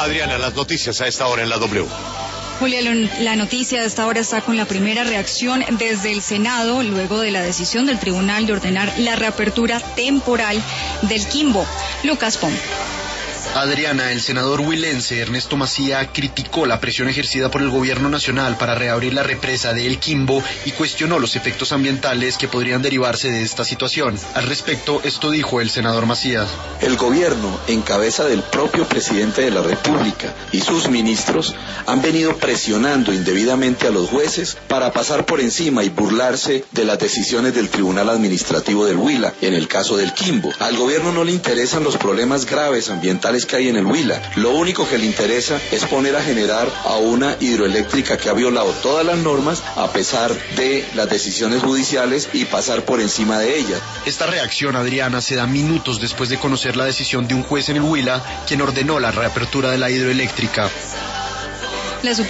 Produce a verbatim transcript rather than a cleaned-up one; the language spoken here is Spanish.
Adriana, las noticias a esta hora en la W. Julia, la noticia de esta hora está con la primera reacción desde el Senado, luego de la decisión del tribunal de ordenar la reapertura temporal del Quimbo. Lucas Pom. Adriana, el senador huilense Ernesto Macía criticó la presión ejercida por el gobierno nacional para reabrir la represa de El Quimbo y cuestionó los efectos ambientales que podrían derivarse de esta situación. Al respecto, esto dijo el senador Macías. El gobierno, en cabeza del propio presidente de la República y sus ministros, han venido presionando indebidamente a los jueces para pasar por encima y burlarse de las decisiones del Tribunal Administrativo del Huila, en el caso del Quimbo. Al gobierno no le interesan los problemas graves ambientales que hay en el Huila. Lo único que le interesa es poner a generar a una hidroeléctrica que ha violado todas las normas a pesar de las decisiones judiciales y pasar por encima de ellas. Esta reacción, Adriana, se da minutos después de conocer la decisión de un juez en el Huila quien ordenó la reapertura de la hidroeléctrica. La